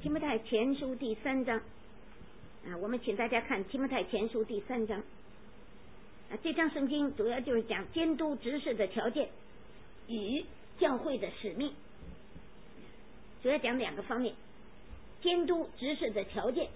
提摩太前书第3章我们请大家看提摩太前书第3章这章圣经主要就是讲监督执事的条件与教会的使命，主要讲2个方面，监督执事的条件。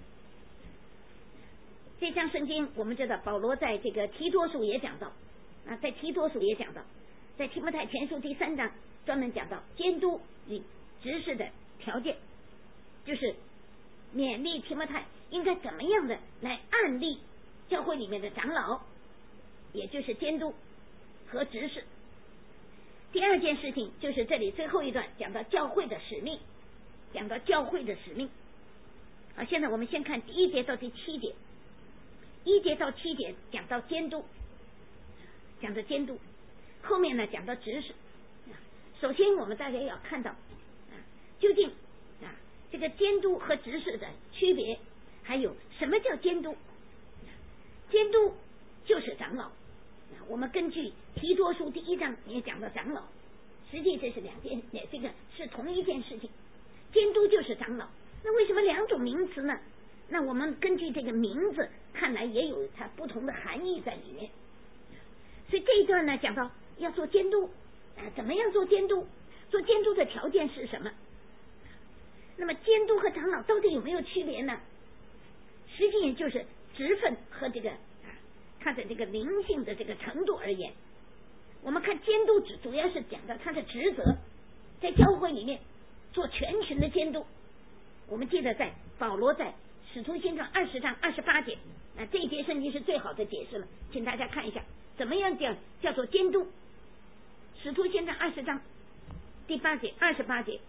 这章圣经我们知道保罗在这个提多书也讲到在提多书也讲到，在提摩太前书第3章专门讲到监督与执事的条件，就是勉励提摩太应该怎么样的来按立教会里面的长老，也就是监督和执事。第2件事情就是这里最后一段讲到教会的使命，讲到教会的使命。好，现在我们先看第1节到第7节，1节到7节讲到监督，讲到监督，后面呢讲到执事。首先我们大家要看到究竟这个监督和执事的区别，还有什么叫监督。监督就是长老，我们根据提多书第1章也讲到长老，实际这是2件，这个是同一件事情。监督就是长老，那为什么2种名词呢？那我们根据这个名字看来也有它不同的含义在里面。所以这一段呢讲到要做监督怎么样做监督，做监督的条件是什么。那么监督和长老到底有没有区别呢？实际就是职分和这个他的这个灵性的这个程度而言。我们看监督主要是讲到他的职责，在教会里面做全群的监督。我们记得在保罗在使徒行传20章28节这一节圣经是最好的解释了，请大家看一下怎么样叫做监督。使徒行传20章第8节28节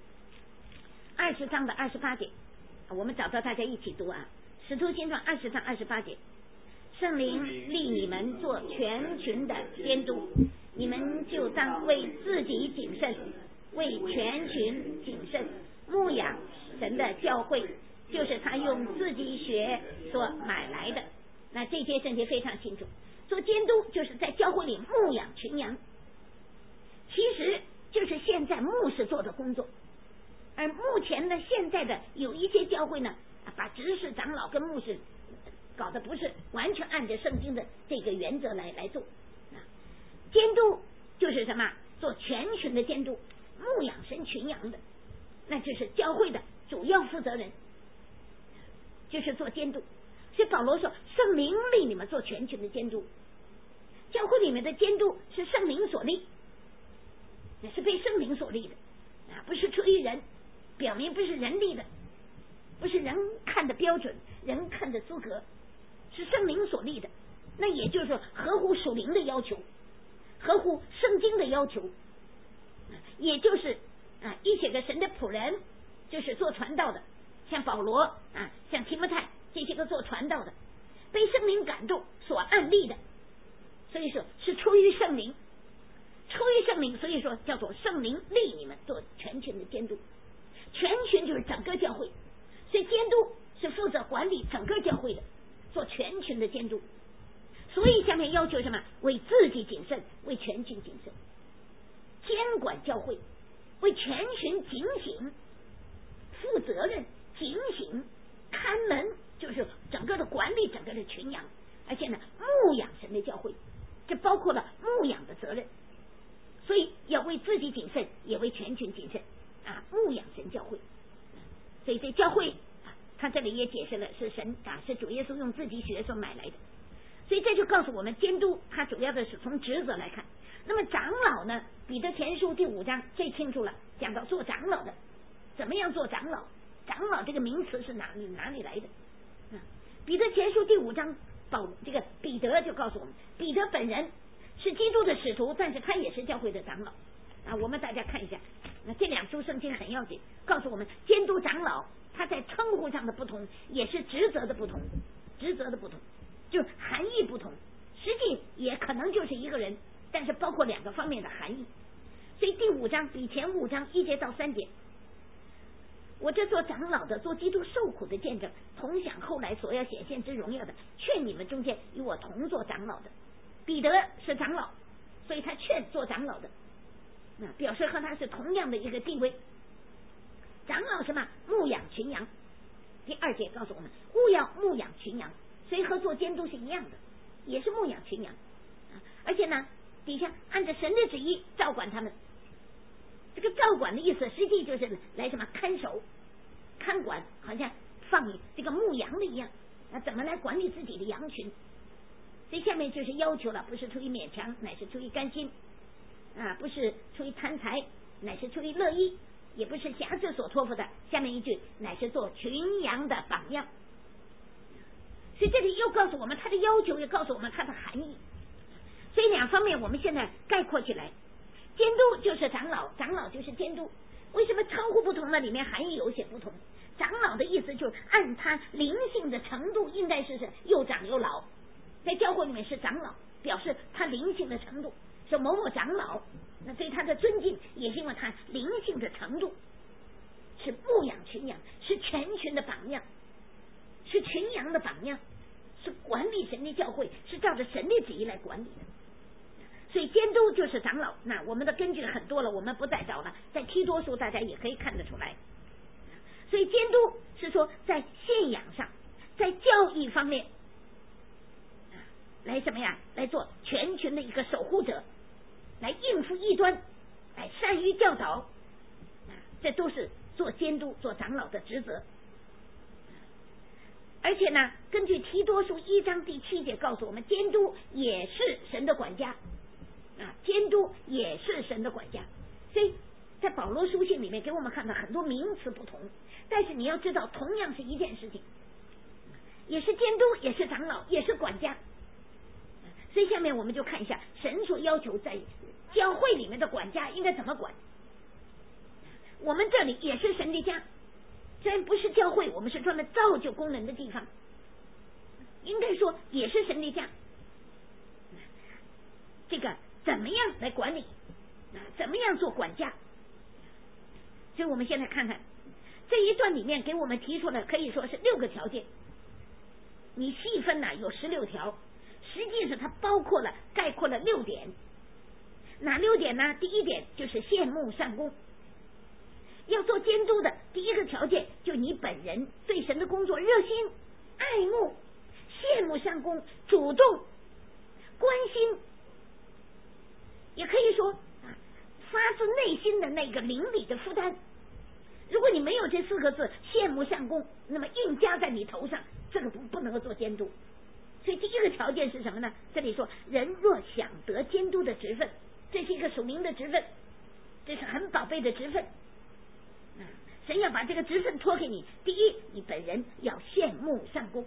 ，20章的28节，我们找到大家一起读使徒行传20章28节，圣灵立你们做全群的监督，你们就当为自己谨慎，为全群谨慎，牧养神的教会，就是他用自己血所买来的。那这些圣经非常清楚，做监督就是在教会里牧养群羊，其实就是现在牧师做的工作。而目前呢，现在的有一些教会呢把执事长老跟牧师搞得不是完全按照圣经的这个原则来做。监督就是什么？做全群的监督，牧养神群羊的，那就是教会的主要负责人，就是做监督。所以保罗说圣灵立你们做全群的监督，教会里面的监督是圣灵所立，也是被圣灵所立的不是出于人，表明不是人立的，不是人看的标准，人看的资格，是圣灵所立的。那也就是说合乎属灵的要求，合乎圣经的要求，也就是一些个神的仆人，就是做传道的，像保罗像提摩太这些个做传道的，被圣灵感动所按立的，所以说是出于圣灵，所以说叫做圣灵立你们做全群的监督。全群就是整个教会，所以监督是负责管理整个教会的，做全群的监督。所以下面要求什么？为自己谨慎，为全群谨慎，监管教会，为全群警醒，负责任，警醒，看门，就是整个的管理整个的群羊，而且呢牧养神的教会，这包括了牧养的责任。所以要为自己谨慎，也为全群谨慎牧养神教会。所以这教会他这里也解释了是神是主耶稣用自己血所买来的。所以这就告诉我们监督他主要的是从职责来看。那么长老呢，彼得前书第5章最清楚了，讲到做长老的怎么样做长老，长老这个名词是哪里来的彼得前书第5章这个彼得就告诉我们，彼得本人是基督的使徒，但是他也是教会的长老我们大家看一下这2书圣经很要紧，告诉我们监督长老他在称呼上的不同，也是职责的不同，就含义不同，实际也可能就是一个人，但是包括2个方面的含义。所以第5章比前5章1节到3节，我这做长老的，做基督受苦的见证，同享后来所要显现之荣耀的，劝你们中间与我同做长老的。彼得是长老，所以他劝做长老的表示和他是同样的一个地位。长老什么？牧养群羊。第2节告诉我们，务要牧养群羊，所以和做监督是一样的，也是牧养群羊，而且呢，底下按照神的旨意照管他们。这个照管的意思，实际就是来什么看守、看管，好像放这个牧羊的一样。怎么来管理自己的羊群？所以下面就是要求了，不是出于勉强，乃是出于甘心不是出于贪财，乃是出于乐意，也不是辖制所托付的。下面一句，乃是做群羊的榜样。所以这里又告诉我们他的要求，也告诉我们他的含义。所以2方面我们现在概括起来，监督就是长老，长老就是监督。为什么称呼不同的里面含义有些不同？长老的意思就是按他灵性的程度，应该是又长又老，在教会里面是长老，表示他灵性的程度，是某某长老，那对他的尊敬也是因为他灵性的程度，是牧养群羊，是全群的榜样，是群羊的榜样，是管理神的教会，是照着神的旨意来管理的。所以监督就是长老。那我们的根据很多了，我们不再找了，在提多书大家也可以看得出来。所以监督是说在信仰上，在教义方面来什么呀？来做全群的一个守护者，来应付异端，来善于教导，这都是做监督做长老的职责。而且呢，根据提多书1章第7节告诉我们，监督也是神的管家监督也是神的管家。所以在保罗书信里面给我们看到很多名词不同，但是你要知道同样是一件事情，也是监督，也是长老，也是管家。所以下面我们就看一下神所要求在教会里面的管家应该怎么管。我们这里也是神的家，虽然不是教会，我们是专门造就工人的地方，应该说也是神的家。这个怎么样来管理怎么样做管家？所以我们现在看看这一段里面给我们提出的可以说是6个条件，你细分有16条，实际上它包括了概括了6点。哪6点呢？第1点就是羡慕善功，要做监督的第1个条件就你本人对神的工作热心、爱慕、羡慕善功、主动关心，也可以说发自内心的那个灵里的负担。如果你没有这4个字羡慕善功，那么硬加在你头上，这个不能够做监督。所以第1个条件是什么呢？这里说人若想得监督的职分，这是一个属灵的职分，这是很宝贝的职分神要把这个职分托给你。第一，你本人要羡慕善功。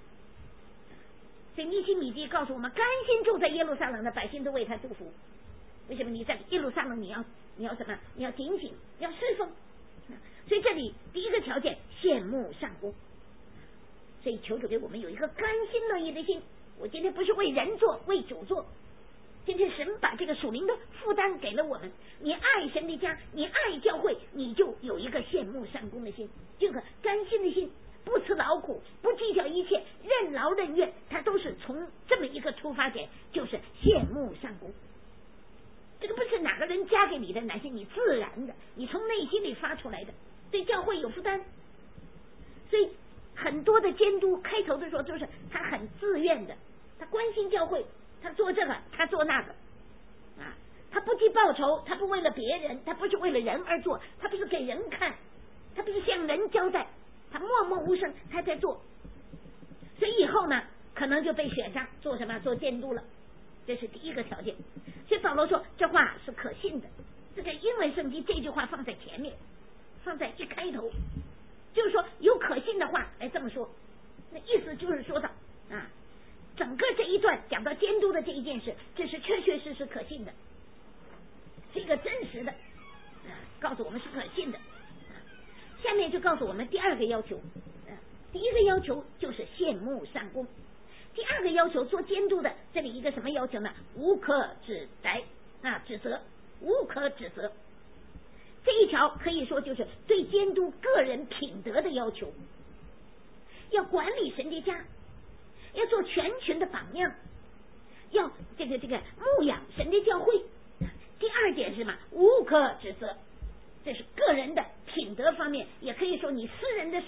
所以尼希米记告诉我们，甘心住在耶路撒冷的百姓都为他祝福。为什么？你在耶路撒冷，你要什么？你要警醒，要侍奉。所以这里第1个条件羡慕善功。所以求主给我们有一个甘心乐意的心。我今天不是为人做，为主做。今天神把这个属灵的负担给了我们，你爱神的家，你爱教会，你就有一个羡慕善功的心，这个甘心的心，不辞劳苦，不计较一切，任劳任怨，它都是从这么一个出发点，就是羡慕善功。这个不是哪个人加给你的，乃是你自然的，你从内心里发出来的，对教会有负担。所以很多的监督开头的时候就是他很自愿的，他关心教会，他做这个他做那个他不计报酬，他不为了别人，他不是为了人而做，他不是给人看，他不是向人交代，他默默无声，他在做。所以以后呢可能就被选上做什么？做监督了。这是第1个条件。所以保罗说这话是可信的，这个英文圣经这句话放在前面，放在一开头，就是说有可信的话来这么说。那意思就是说到整个这一段讲到监督的这一件事，这是确确实实可信的，是一个真实的告诉我们是可信的。下面就告诉我们第2个要求。第1个要求就是羡慕善功，第2个要求做监督的，这里一个什么要求呢？无可指责，无可指责。这一条可以说就是对监督个人品德的要求，要管理神的家，要做全群的榜样，要这个牧养神的教会。第2点是什么？无可指责，这是个人的品德方面，也可以说你私人的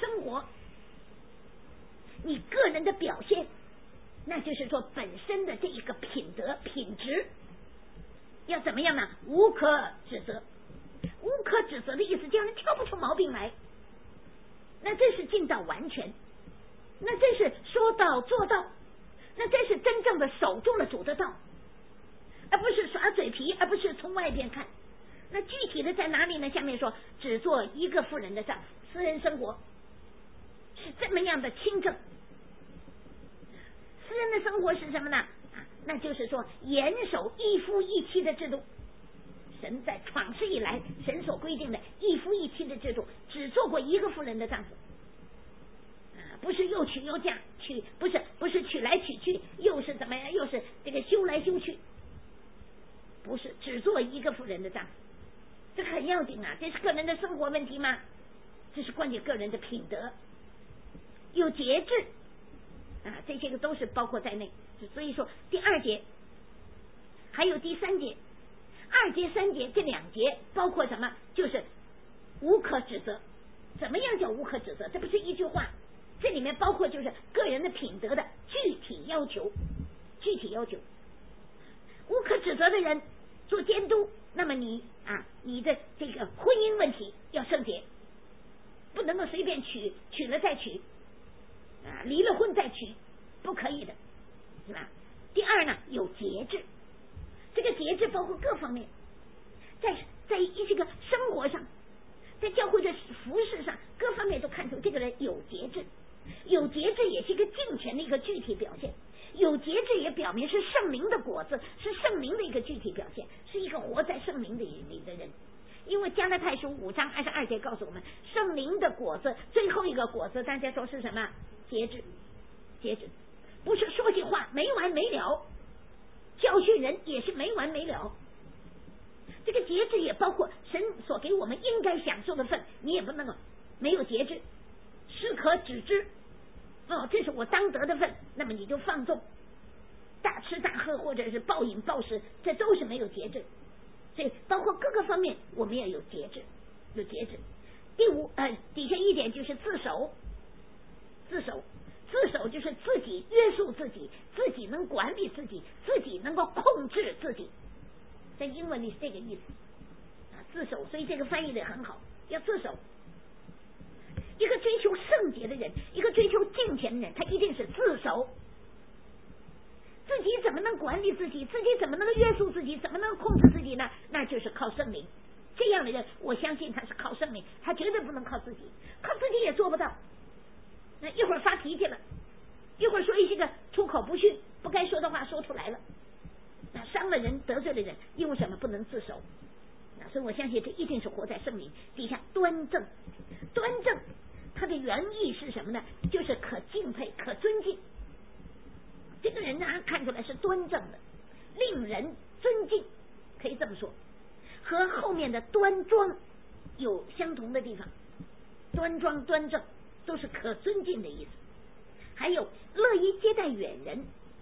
人的表现，那就是说本身的这一个品德品质要怎么样呢？无可指责。无可指责的意思，叫人挑不出毛病来，那这是尽到完全，那这是说到做到，那这是真正的守住了主的道，而不是耍嘴皮，而不是从外边看。那具体的在哪里呢？下面说只做一个妇人的丈夫，私人生活是这么样的清正。私人的生活是什么呢？那就是说严守一夫一妻的制度。神在创世以来，神所规定的一夫一妻的制度，只做过一个妇人的丈夫，不是又娶又嫁，不是娶来娶去，又是怎么样，又是这个修来修去，不是只做一个妇人的丈夫，这很要紧啊！这是个人的生活问题吗？这是关键个人的品德，有节制这些个都是包括在内。所以说第二节还有第三节。2节3节这2节包括什么？就是无可指责。怎么样叫无可指责？这不是一句话，这里面包括就是个人的品德的具体要求。无可指责的人做监督，那么你的这个婚姻问题要圣洁，不能够随便娶了再娶离了婚再娶，不可以的，是吧？第二呢，有节制。这个节制包括各方面，在一些个生活上，在教会的服饰上，各方面都看出这个人有节制。有节制也是一个敬虔的一个具体表现，有节制也表明是圣灵的果子，是圣灵的一个具体表现，是一个活在圣灵里的人。因为加拉太书5章22节告诉我们，圣灵的果子最后一个果子，大家说是什么？节制。不是说句话没完没了，教训人也是没完没了。这个节制也包括神所给我们应该享受的份，你也不能够没有节制，适可止之。这是我当得的份，那么你就放纵，大吃大喝或者是暴饮暴食，这都是没有节制。所以包括各个方面我们也有节制。底下一点就是自守就是自己约束自己，自己能管理自己，自己能够控制自己，在英文里是这个意思自守。所以这个翻译的很好，要自守。一个追求圣洁的人，一个追求敬虔的人，他一定是自守。自己怎么能管理自己？自己怎么能够约束自己？怎么能控制自己呢？那就是靠圣灵。这样的人，我相信他是靠圣灵，他绝对不能靠自己，靠自己也做不到。那一会儿发脾气了，一会儿说一些个出口不逊、不该说的话说出来了，那伤了人、得罪了人，因为什么？不能自守。所以我相信这一定是活在圣灵底下端正。它的原意是什么呢？就是可敬佩、可尊敬。这个人呢，看出来是端正的，令人尊敬，可以这么说，和后面的端庄有相同的地方。端庄端正都是可尊敬的意思。还有乐意接待远人，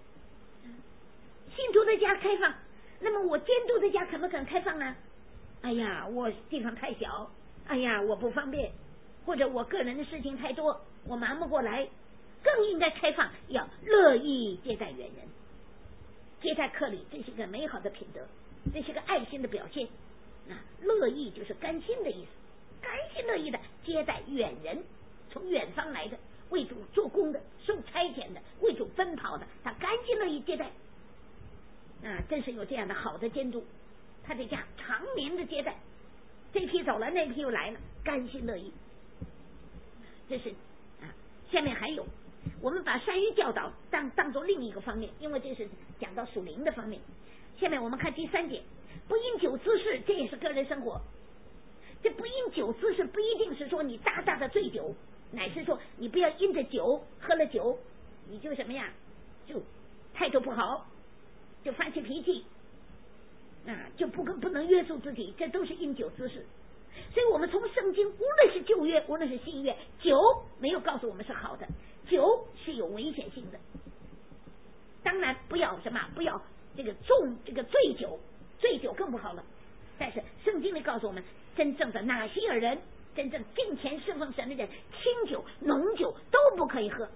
信徒的家开放，那么我监督的家肯不肯开放呢？哎呀，我地方太小，哎呀，我不方便，或者我个人的事情太多，我忙不过来，更应该开放，要乐意接待远人，接待客礼，这是个美好的品德，这是个爱心的表现乐意就是甘心的意思，甘心乐意的接待远人，从远方来的，为主做工的，受差遣的，为主奔跑的，他甘心乐意接待真是有这样的好的监督，他这家常年的接待，这批走了，那批又来了，甘心乐意。这是下面还有，我们把善于教导当作另一个方面，因为这是讲到属灵的方面。下面我们看第3节，不饮酒滋事，这也是个人生活。这不饮酒滋事不一定是说你大大的醉酒，乃是说你不要因着酒，喝了酒你就什么呀，就态度不好，就发起脾气就不能约束自己，这都是因酒滋事。所以我们从圣经无论是旧约无论是新约，酒没有告诉我们是好的，酒是有危险性的。当然不要什么，不要这个醉酒，醉酒更不好了。但是圣经里告诉我们，真正的拿西尔人，真正敬虔侍奉神的人，清酒浓酒都不可以喝，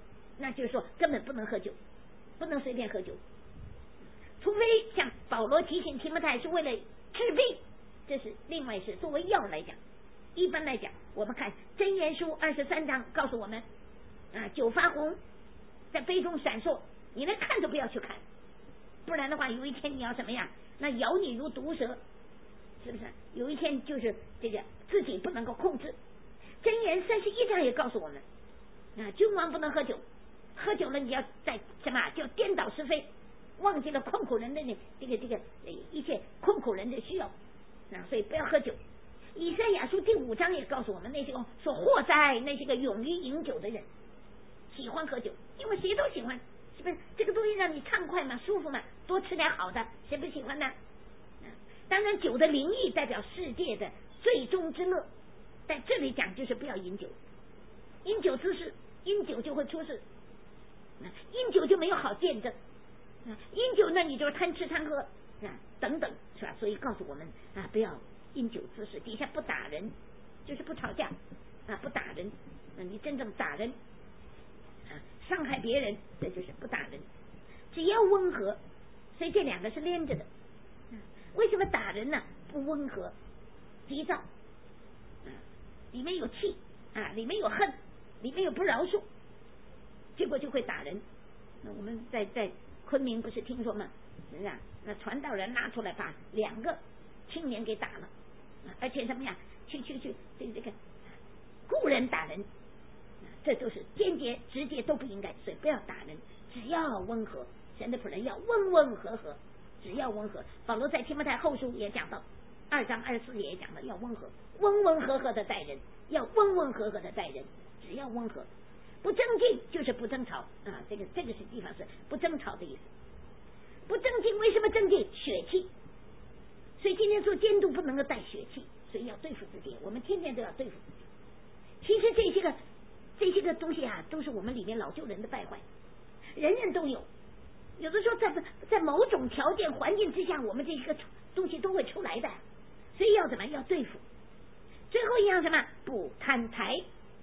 那就是说根本不能喝酒，不能随便喝酒，除非像保罗提醒提摩太是为了治病，这是另外是作为药来讲。一般来讲，我们看箴言书23章告诉我们酒发红，在杯中闪烁，你连看都不要去看，不然的话有一天你要怎么样，那咬你如毒蛇，是不是？有一天就是这个自己不能够控制。箴言31章也告诉我们君王不能喝酒，喝酒了你要在什么叫颠倒是非，忘记了困苦人的这个一切困苦人的需要所以不要喝酒。以赛亚书第5章也告诉我们，那些个说祸哉那些个勇于饮酒的人，喜欢喝酒，因为谁都喜欢，是不是？这个东西让你畅快嘛，舒服嘛，多吃点好的，谁不喜欢呢？当然酒的灵意代表世界的最终之乐，在这里讲就是不要饮酒，饮酒滋事，饮酒就会出事，饮酒就没有好见证，饮酒呢你就是贪吃贪喝等等，是吧？所以告诉我们不要饮酒滋事，底下不打人，就是不吵架不打人，你真正打人伤害别人，这就是不打人，只要温和。所以这两个是连着的。为什么打人呢？不温和，急躁里面有气里面有恨，里面有不饶恕，结果就会打人。那我们在昆明不是听说吗？是吧？那传道人拿出来把2个青年给打了，而且什么呀？去这个雇人打人，这都是间接直接都不应该，所以不要打人，只要温和。神的仆人要温温和和，只要温和。保罗在提摩太后书也讲到2章24节也讲到要温和，温温和和的待人，要温温和和的待人，只要温和，不争竞就是不争吵这个是地方是不争吵的意思。不争竞为什么争竞？血气。所以今天做监督不能够带血气，所以要对付自己，我们天天都要对付自己。其实这些个东西都是我们里面老旧人的败坏，人人都有。有的时候在某种条件环境之下，我们这些个东西都会出来的，所以要怎么要对付。最后一样什么？不贪财。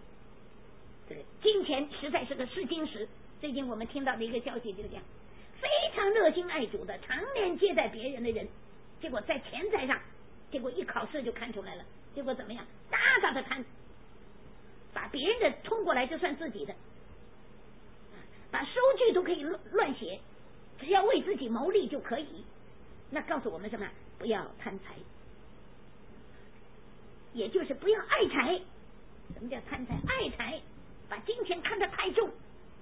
金钱实在是个试金石。最近我们听到的一个消息就是这样，非常热心爱主的，常年接待别人的人，结果在钱财上，结果一考试就看出来了，结果怎么样？大大的贪，把别人的冲过来就算自己的，把收据都可以乱写，只要为自己谋利就可以。那告诉我们什么？不要贪财，也就是不要爱财。什么叫贪财？爱财，把金钱看得太重。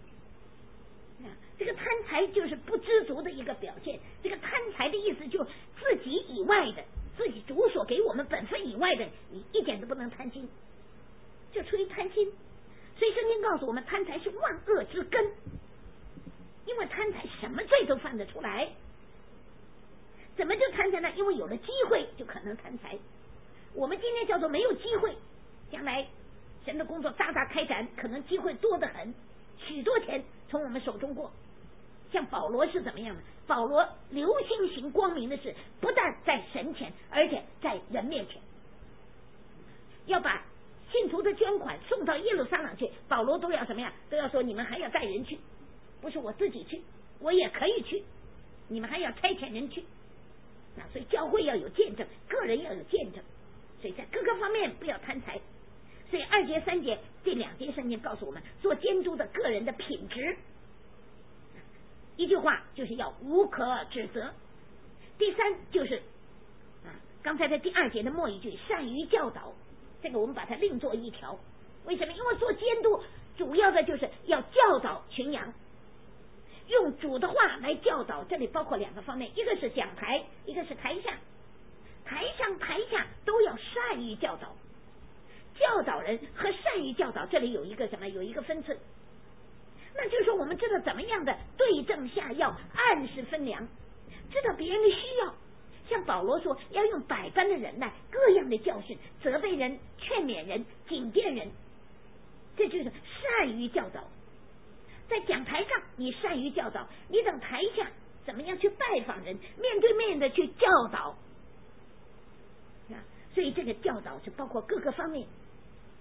这个贪财就是不知足的一个表现。这个贪财的意思就自己以外的，自己主所给我们本分以外的，你一点都不能贪心，就出于贪心。所以圣经告诉我们，贪财是万恶之根。因为贪财什么罪都犯得出来。怎么就贪财呢？因为有了机会就可能贪财。我们今天叫做没有机会，将来神的工作大大开展，可能机会多得很，许多钱从我们手中过。像保罗是怎么样的？保罗留心行光明的事，不但在神前，而且在人面前，要把信徒的捐款送到耶路撒冷去。保罗都要什么样？都要说你们还要带人去，不是我自己去，我也可以去，你们还要差遣人去。所以教会要有见证，个人要有见证，所以在各个方面不要贪财。所以2节3节这2节圣经告诉我们，做监督的个人的品质，一句话就是要无可指责。第3就是刚才的第2节的末一句，善于教导，这个我们把它另做一条。为什么？因为做监督主要的就是要教导群羊，用主的话来教导。这里包括2个方面，一个是讲台，一个是台下。台上台下都要善于教导。教导人和善于教导，这里有一个什么？有一个分寸。那就是说我们知道怎么样的对症下药，按时分粮，知道别人的需要。像保罗说，要用百般的忍耐，各样的教训，责备人，劝勉人，警戒人，这就是善于教导。在讲台上你善于教导，你等台下怎么样去拜访人，面对面的去教导。所以这个教导是包括各个方面。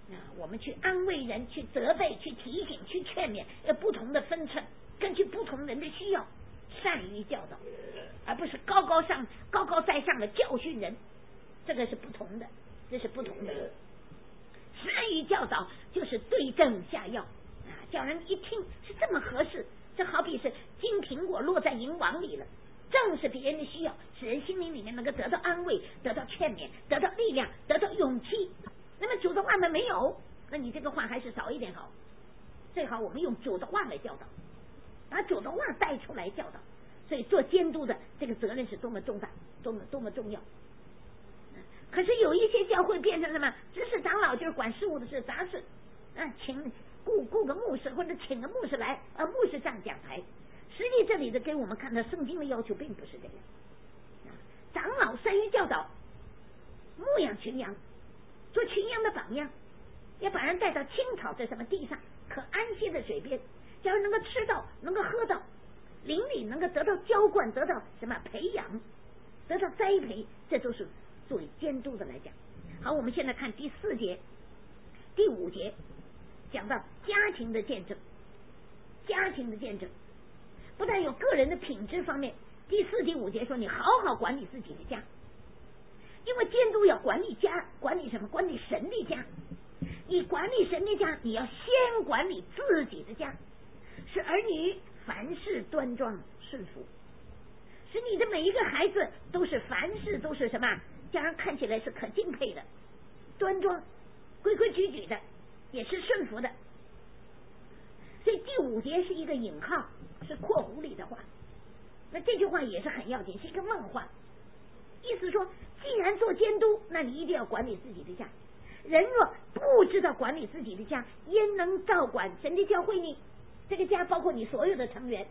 我们去安慰人，去责备，去提醒，去劝勉，不同的分寸，根据不同人的需要，善于教导，而不是高高在上的教训人，这个是不同的，这是不同的。善于教导就是对症下药叫人一听是这么合适。这好比是金苹果落在银网里了，正是别人的需要，使人心灵里面能够得到安慰，得到劝勉，得到力量，得到勇气。那么主的话呢没有，那你这个话还是少一点好，最好我们用主的话来教导，把主的话带出来教导。所以做监督的这个责任是多么重大，多么重要。可是有一些教会变成什么？只是长老就是管事务的事，杂事请雇个牧师或者请个牧师来，牧师上讲台。实际这里的给我们看到圣经的要求并不是这样。长老善于教导，牧养群羊，做群羊的榜样，要把人带到青草在什么地上可安息的水边，叫人能够吃到，能够喝到，灵里能够得到浇灌，得到什么培养，得到栽培，这都是作为监督的来讲。好，我们现在看第4节、第5节，讲到家庭的见证。家庭的见证不但有个人的品质方面，第4、第5节说你好好管理自己的家，因为监督要管理家，管理什么？管理神的家。你管理神的家，你要先管理自己的家，使儿女凡事端庄顺服，使你的每一个孩子都是凡事都是什么？家人看起来是可敬佩的，端庄规规矩矩的，也是顺服的。所以第5节是一个引号，是括弧里的话，那这句话也是很要紧，是一个问话，意思说既然做监督，那你一定要管理自己的家。人若不知道管理自己的家，焉能照管神的教会呢？这个家包括你所有的成员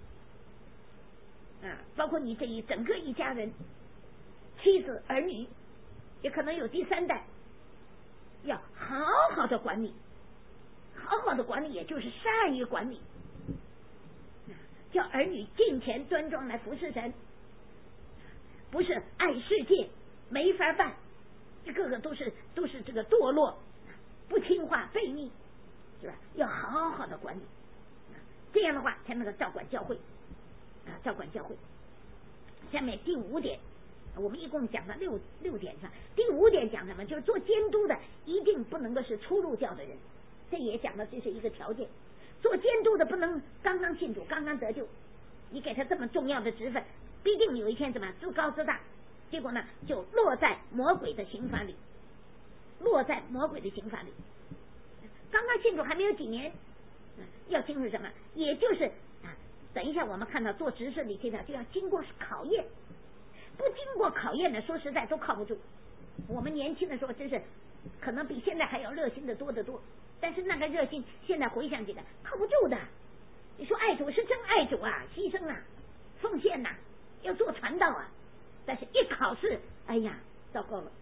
包括你这整个一家人，妻子儿女，也可能有第3代，要好好的管理。好好的管理也就是善于管理，叫儿女敬虔端庄来服侍神，不是爱世界没法办，一个个都是这个堕落不听话悖逆，是吧？要好好的管理，这样的话才能够照管教会照管教会。下面第5点，我们一共讲了6点上，第5点讲什么？就是做监督的一定不能够是初入教的人，这也讲到这是一个条件。做监督的不能刚刚信主刚刚得救，你给他这么重要的职分，必定有一天怎么自高自大，结果呢就落在魔鬼的刑罚里，刚刚信主还没有几年，要清楚什么？也就是等一下我们看到做执事里这条就要经过考验，不经过考验的说实在都靠不住。我们年轻的时候真是可能比现在还要热心的多得多，但是那个热心现在回想起来靠不住的。你说爱主是真爱主牺牲奉献要做传道但是一考试哎呀糟糕了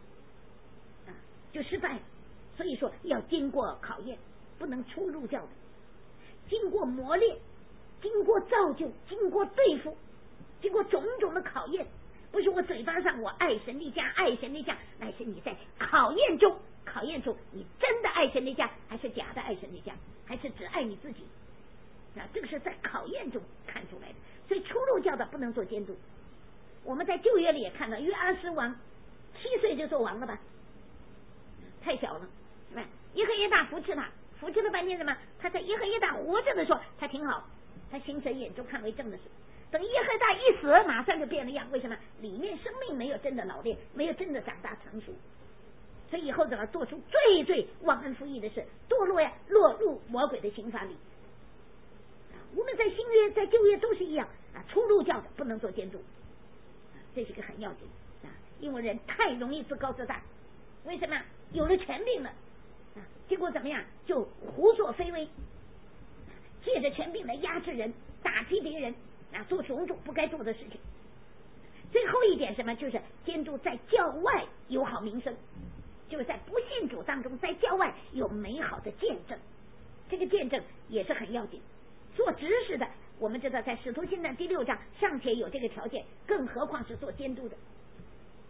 就失败了。所以说要经过考验，不能初入教的，经过磨练，经过造就，经过对付，经过种种的考验，不是我嘴巴上我爱神的家，乃是你在考验中你真的爱神的家，还是假的爱神的家，还是只爱你自己这个是在考验中看出来的。所以初入教的不能做监督。我们在旧约里也看到约阿施王7岁就做王了吧，太小了，是吧？耶和耶大扶持了半天什么？他在耶和耶大活着的时候他挺好，他行神眼中看为正的事。等耶和大一死，马上就变了样。为什么？里面生命没有真的老练，没有真的长大成熟，所以以后怎么做出最忘恩负义的事，落入魔鬼的刑罚里。无论在新约在旧约都是一样初入教的不能做监督，这是个很要紧因为人太容易自高自大。为什么？有了权柄了结果怎么样？就胡作非为，借着权柄来压制人，打击别人做种种不该做的事情。最后一点什么？就是监督在教外有好名声，就是在不信主当中，在教外有美好的见证，这个见证也是很要紧。做执事的，我们知道在使徒行传第6章尚且有这个条件，更何况是做监督的。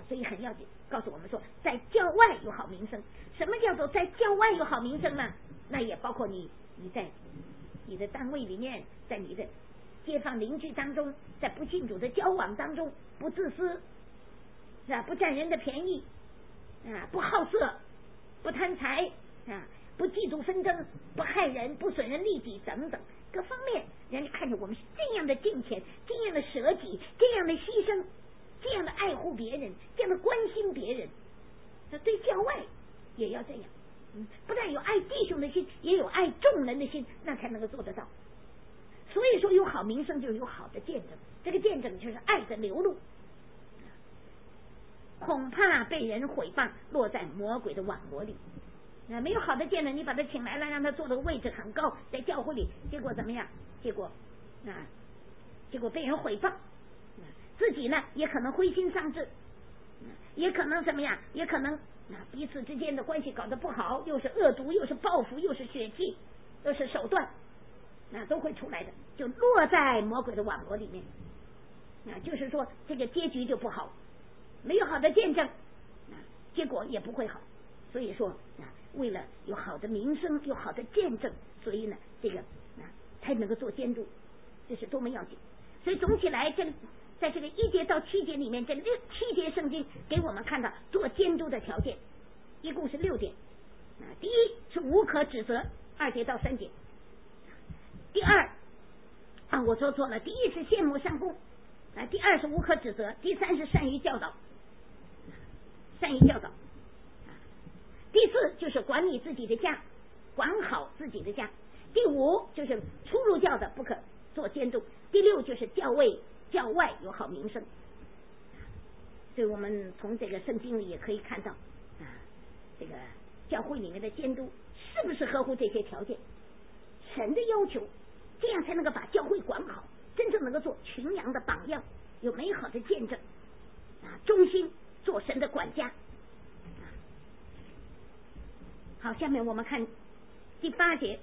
所以很要紧，告诉我们说，在教外有好名声。什么叫做在教外有好名声呢？那也包括你在你的单位里面，在你的街坊邻居当中，在不信主的交往当中，不自私，是吧？不占人的便宜啊，不好色，不贪财啊，不嫉妒纷争，不害人，不损人利己等等各方面，人家看着我们是这样的敬虔，这样的舍己，这样的牺牲，这样的爱护别人，这样的关心别人。那对教外也要这样，不但有爱弟兄的心，也有爱众人的心，那才能够做得到。所以说有好名声就有好的见证，这个见证就是爱的流露。恐怕被人毁谤，落在魔鬼的网罗里。没有好的见证，你把他请来了，让他坐的位置很高，在教会里，结果怎么样？结果被人毁谤，自己呢也可能灰心丧志，也可能怎么样？也可能彼此之间的关系搞得不好，又是恶毒，又是报复，又是血气，又是手段，都会出来的，就落在魔鬼的网罗里面。就是说这个结局就不好，没有好的见证，结果也不会好。所以说为了有好的名声，有好的见证，所以呢这个才能够做监督，这是多么要紧。所以总起来在这个1节到7节里面，这7节圣经给我们看到做监督的条件，一共是6点。第一是无可指责，2节到3节。第二我说错了，第一是羡慕上供，第二是无可指责，第三是善于教导，第四就是管理自己的家，管好自己的家。第5就是出入教的不可做监督。第6就是教外有好名声。所以我们从这个圣经里也可以看到这个教会里面的监督是不是合乎这些条件，神的要求，这样才能够把教会管好，真正能够做群羊的榜样，有美好的见证忠心做神的管家。好，下面我们看第8节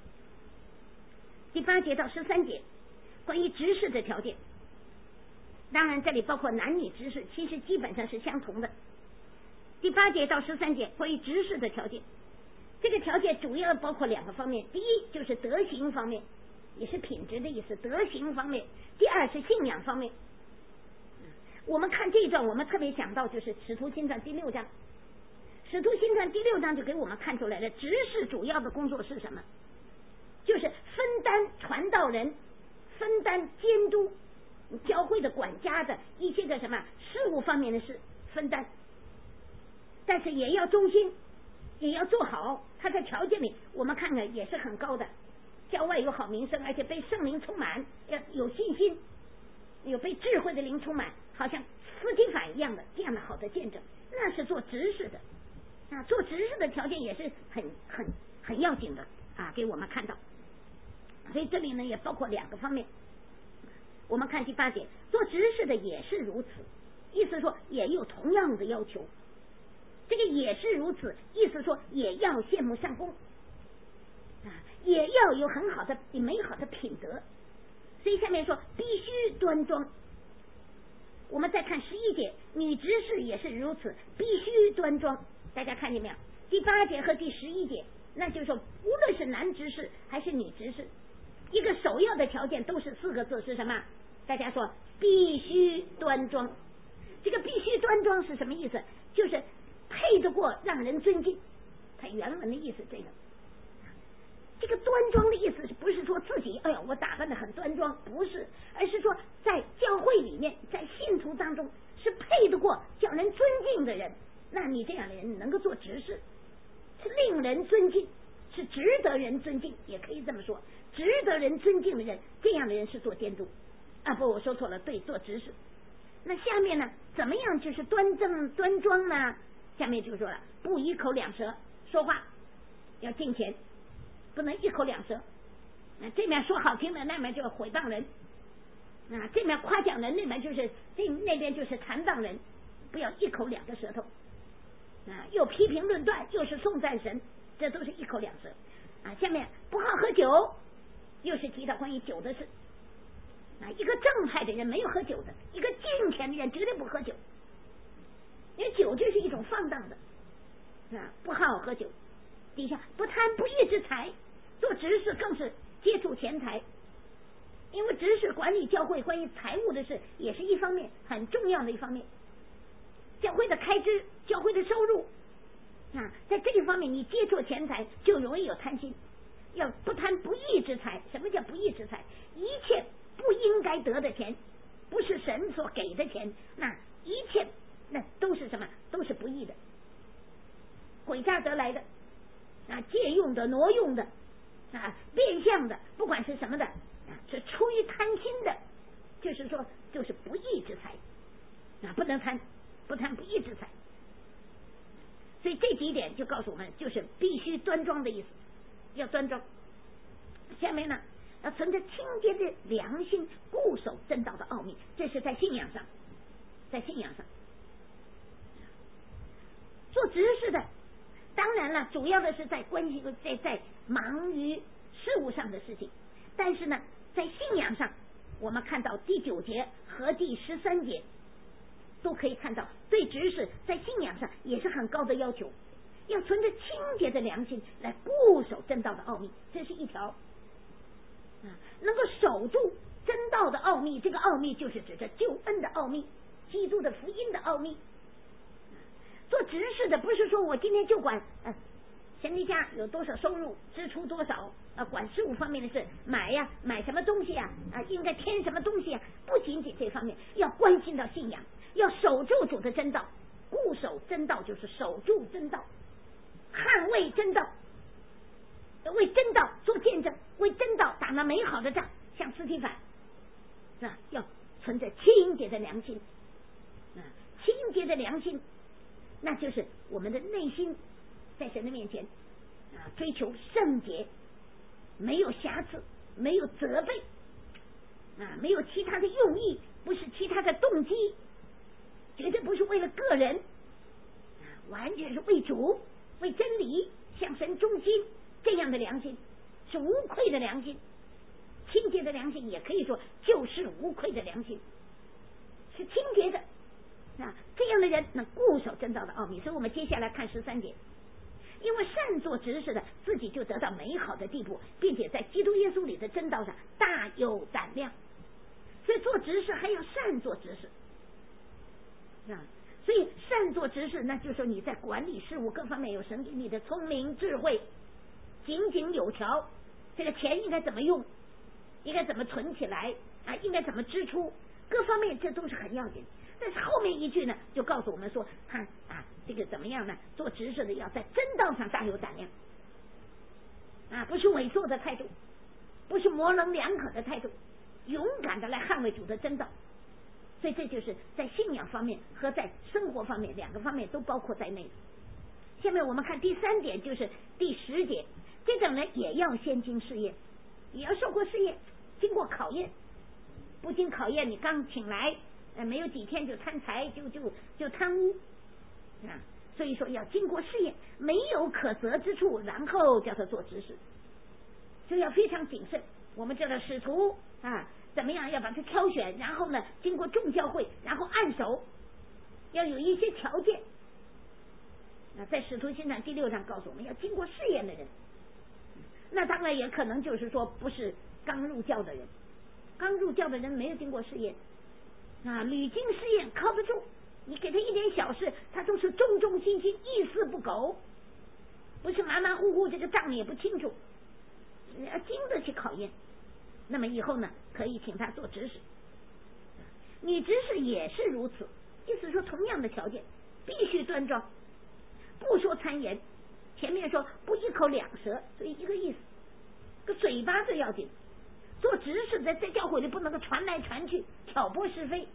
到13节，关于执事的条件。当然这里包括男女执事，其实基本上是相同的。第8节到13节关于执事的条件，这个条件主要包括2个方面。第一就是德行方面，也是品质的意思，德行方面。第二是信仰方面。我们看这一段，我们特别讲到就是使徒行传第6章，使徒行传第6章就给我们看出来了，执事主要的工作是什么？就是分担传道人，分担监督教会的管家的一些个什么事务方面的事分担，但是也要忠心，也要做好。他在条件里我们看看也是很高的，教外有好名声，而且被圣灵充满，要有信心，有被智慧的灵充满，好像司提反一样的这样的好的见证，那是做执事的做执事的条件也是很要紧的给我们看到。所以这里呢也包括2个方面。我们看第8节，做执事的也是如此，意思说也有同样的要求。这个也是如此，意思说也要羡慕上供也要有很好的美好的品德。所以下面说必须端庄。我们再看11节，女执事也是如此，必须端庄。大家看见没有？第8节和第11节，那就是说无论是男执事还是女执事，一个首要的条件都是4个字，是什么？大家说必须端庄。这个必须端庄是什么意思？就是配得过让人尊敬。它原文的意思这个端庄的意思是不是说自己我打扮得很端庄，不是，而是说在教会里面，在信徒当中是配得过叫人尊敬的人。那你这样的人能够做执事，是令人尊敬，是值得人尊敬，也可以这么说，值得人尊敬的人，这样的人是做监督不，我说错了，对，做执事。那下面呢怎么样就是端正端庄呢？下面就说了，不一口两舌，说话要敬虔，不能一口两舌这面说好听的，那面就毁谤人这面夸奖人，那面就是那边就是残谤人，不要一口2个舌头又批评论断，又是颂赞神，这都是一口两舌下面不好喝酒，又是提到关于酒的事一个正派的人没有喝酒的，一个敬虔的人绝对不喝酒因为酒就是一种放荡的不好喝酒，底下不贪不义之财，做执事更是接触钱财，因为执事管理教会关于财务的事也是一方面很重要的一方面，教会的开支教会的收入在这一方面你接触钱财就容易有贪心，要不贪不义之财。什么叫不义之财？一切不应该得的钱，不是神所给的钱，那一切那都是什么？都是不义的，诡诈得来的借用的挪用的变相的，不管是什么的是出于贪心的，就是说就是不义之财不能贪，不贪不义之财。所以这几点就告诉我们，就是必须端庄的意思，要端庄。下面呢，要存着清洁的良心，固守真道的奥秘，这是在信仰上，在信仰上做执事的，当然了，主要的是在关系在忙于事务上的事情，但是呢，在信仰上，我们看到第9节和第13节都可以看到，对执事在信仰上也是很高的要求，要存着清洁的良心来固守真道的奥秘，这是一条能够守住真道的奥秘。这个奥秘就是指着救恩的奥秘，基督的福音的奥秘。做执事的不是说我今天就管神的家有多少收入，支出多少管事务方面的事，买什么东西应该添什么东西不仅仅这方面，要关心到信仰，要守住主的真道，固守真道就是守住真道，捍卫真道，为真道做见证，为真道打那美好的仗，像司提反要存着清洁的良心清洁的良心，那就是我们的内心在神的面前追求圣洁，没有瑕疵，没有责备没有其他的用意，不是其他的动机，绝对不是为了个人完全是为主，为真理，向神忠心，这样的良心是无愧的良心。清洁的良心也可以说就是无愧的良心，是清洁的这样的人能固守真道的奥秘。所以我们接下来看13节，因为善做执事的自己就得到美好的地步，并且在基督耶稣里的真道上大有胆量。所以做执事还要善做执事所以善做执事，那就是说你在管理事务各方面有神给你的聪明智慧，井井有条，这个钱应该怎么用，应该怎么存起来应该怎么支出，各方面这都是很要紧。但是后面一句呢，就告诉我们说，看这个怎么样呢？做执事的要在真道上大有胆量不是猥琐的态度，不是模棱两可的态度，勇敢的来捍卫主的真道。所以这就是在信仰方面和在生活方面两个方面都包括在内。下面我们看第3点，就是第10节，这种人也要先经试验，也要受过试验，经过考验。不经考验，你刚请来没有几天就贪财，就贪污所以说要经过试验，没有可责之处，然后叫他做执事，就要非常谨慎。我们知道使徒怎么样要把它挑选，然后呢经过众教会，然后按手，要有一些条件在使徒行传第6章告诉我们，要经过试验的人。那当然也可能就是说不是刚入教的人，刚入教的人没有经过试验屡经试验靠得住，你给他一点小事，他都是忠忠心心，一丝不苟，不是马马虎虎，这个账也不清楚，要经得起考验。那么以后呢，可以请他做执事。女执事也是如此，意思说同样的条件，必须端庄，不说谗言。前面说不一口两舌，所以一个意思，个嘴巴最要紧。做执事在教会里不能够传来传去，挑拨是非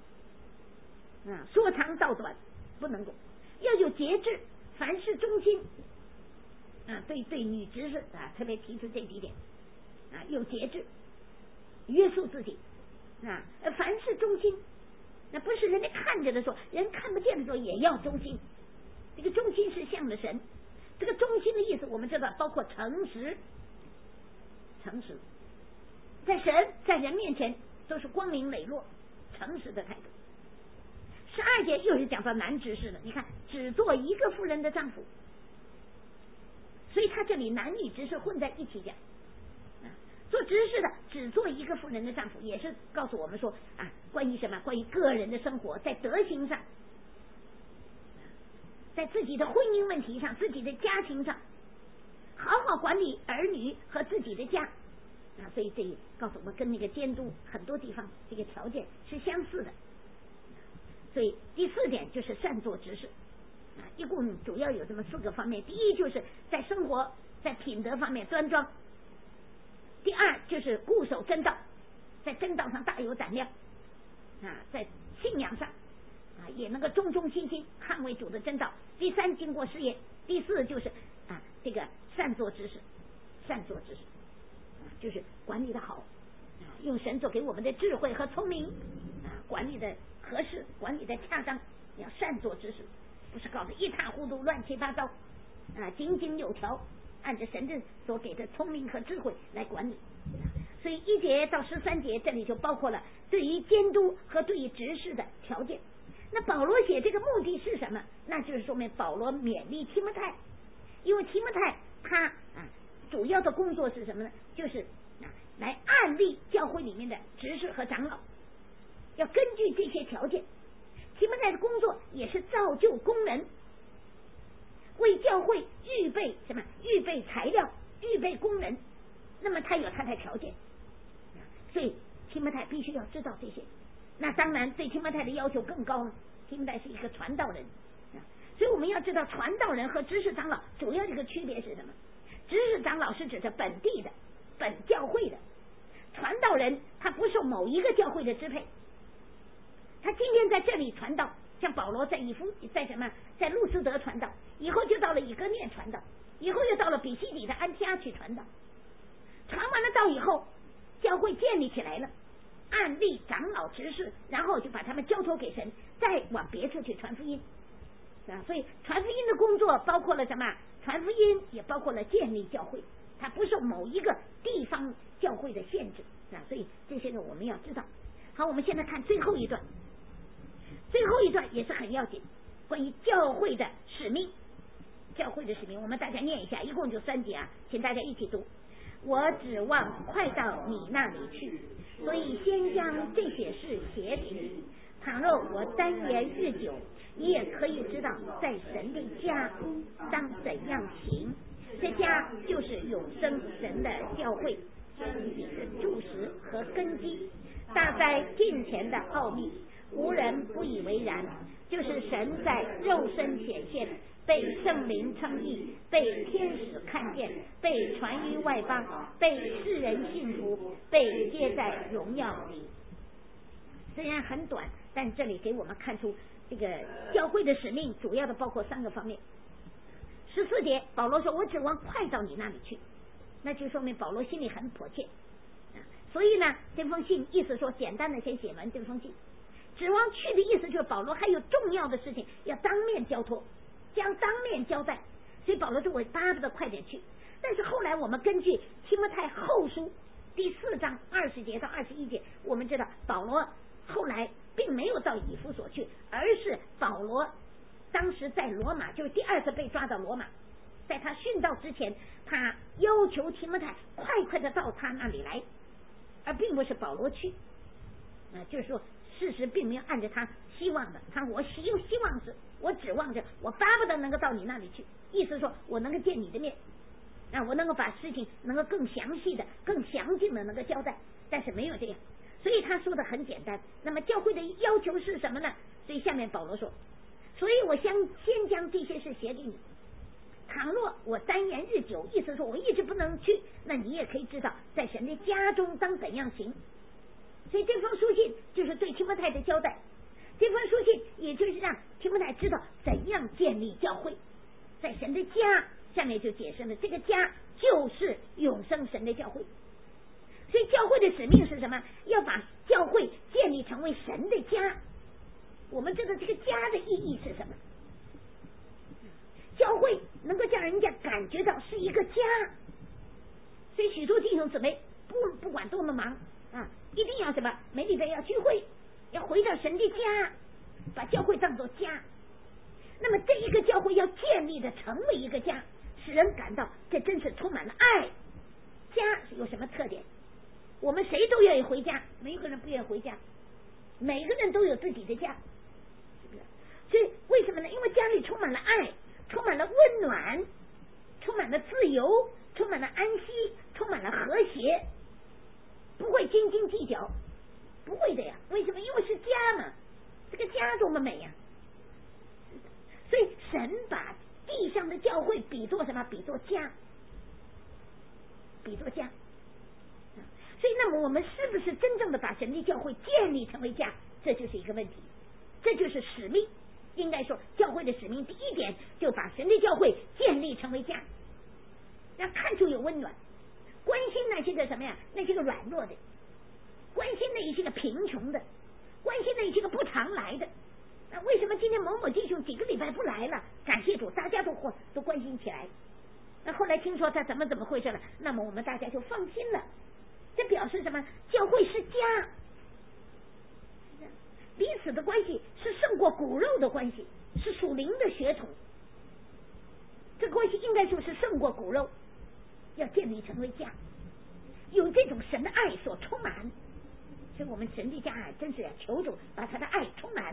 说长道短，不能够，要有节制，凡事忠心对女执事特别提出这几点有节制，约束自己凡事忠心，那不是人家看着的时候，人看不见的时候也要忠心。这个忠心是向着神，这个忠心的意思我们知道包括诚实，在神在人面前都是光明磊落诚实的态度。 12节又是讲到男执事的，你看只做一个妇人的丈夫，所以他这里男女执事混在一起讲。做执事的只做一个妇人的丈夫，也是告诉我们说啊，关于什么？关于个人的生活，在德行上，在自己的婚姻问题上，自己的家庭上，好好管理儿女和自己的家啊。所以这告诉我们，跟那个监督很多地方这个条件是相似的。所以第4点就是善做执事啊，一共主要有这么4个方面。第一就是在生活在品德方面端庄。第2就是固守真道，在真道上大有胆量啊，在信仰上啊也能够忠忠心心捍卫主的真道。第3经过试验。第4就是啊这个善做执事，善做执事就是管理的好啊，用神所给我们的智慧和聪明啊，管理的合适，管理的恰当，要善做执事，不是搞得一塌糊涂乱七八糟啊，井井有条，按着神的所给的聪明和智慧来管理。所以1节到13节这里就包括了对于监督和对于执事的条件。那保罗写这个目的是什么？那就是说明保罗勉励提摩太，因为提摩太他主要的工作是什么呢？就是来案例教会里面的执事和长老，要根据这些条件，提摩太的工作也是造就工人，为教会预备什么？预备材料，预备工人。那么他有他的条件，所以提摩太必须要知道这些。那当然对提摩太的要求更高了，提摩太是一个传道人，所以我们要知道传道人和执事长老主要这个区别是什么？执事长老是指着本地的本教会的，传道人他不受某一个教会的支配，他今天在这里传道，像保罗在在路斯德传道，以后就到了以哥念传道，以后又到了比西底的安提阿去传道，传完了道以后，教会建立起来了，按立长老执事，然后就把他们交托给神，再往别处去传福音啊。所以传福音的工作包括了什么？传福音也包括了建立教会，它不受某一个地方教会的限制啊。所以这些呢我们要知道。好，我们现在看最后一段，最后一段也是很要紧，关于教会的使命。教会的使命我们大家念一下，一共就3节啊，请大家一起读。我指望快到你那里去，所以先将这些事写给你。倘若我单言日久，你也可以知道在神的家当怎样行。这家就是永生神的教会，是柱石和根基，大在近前的奥秘，无人不以为然，就是神在肉身显现，被圣灵称义，被天使看见，被传于外邦，被世人信服，被接在荣耀里。虽然很短，但这里给我们看出这个教会的使命主要的包括3个方面。14节保罗说我指望快到你那里去，那就说明保罗心里很迫切所以呢这封信意思说简单的先写完这封信，指望去的意思就是保罗还有重要的事情要当面交托，将当面交代，所以保罗说我巴不得快点去。但是后来我们根据提摩太后书第4章20节到21节，我们知道保罗后来并没有到以弗所去，而是保罗当时在罗马，就是第2次被抓到罗马，在他殉道之前，他要求提摩太快的到他那里来，而并不是保罗去就是说事实并没有按着他希望的，他我希望是我指望着我巴不得能够到你那里去，意思说我能够见你的面我能够把事情能够更详细的更详尽的能够交代，但是没有这样，所以他说的很简单。那么教会的要求是什么呢？所以下面保罗说，所以我先将这些事写给你，倘若我单言日久，意思说我一直不能去，那你也可以知道在神的家中当怎样行。所以这封书信就是对提摩太的交代，这封书信也就是让提摩太知道怎样建立教会，在神的家，下面就解释了这个家就是永生神的教会。所以教会的使命是什么？要把教会建立成为神的家。我们知道这个家的意义是什么？教会能够让人家感觉到是一个家，所以许多弟兄姊妹不管多么忙一定要什么？每礼拜要聚会，要回到神的家把教会当作家。那么这一个教会要建立的成为一个家，使人感到这真是充满了爱。家有什么特点？我们谁都愿意回家，没有个人不愿意回家，每个人都有自己的家，是不是？所以为什么呢？因为家里充满了爱，充满了温暖，充满了自由，充满了安息，充满了和谐，不会斤斤计较，不会的呀。为什么？因为是家嘛，这个家多么美呀！所以神把地上的教会比作什么？比作家，比作家。所以那么我们是不是真正的把神的教会建立成为家？这就是一个问题，这就是使命。应该说教会的使命第一点就把神的教会建立成为家，让看出有温暖，关心那些个什么呀？那些个软弱的，关心那一些个贫穷的，关心那一些个不常来的。那为什么今天某某弟兄几个礼拜不来了？感谢主，大家都关心起来。那后来听说他怎么回事了，那么我们大家就放心了。这表示什么？教会是家，彼此的关系是胜过骨肉的关系，是属灵的血统。这关系应该说是胜过骨肉，要建立成为家，有这种神的爱所充满。所以我们神的家真是要求主把他的爱充满。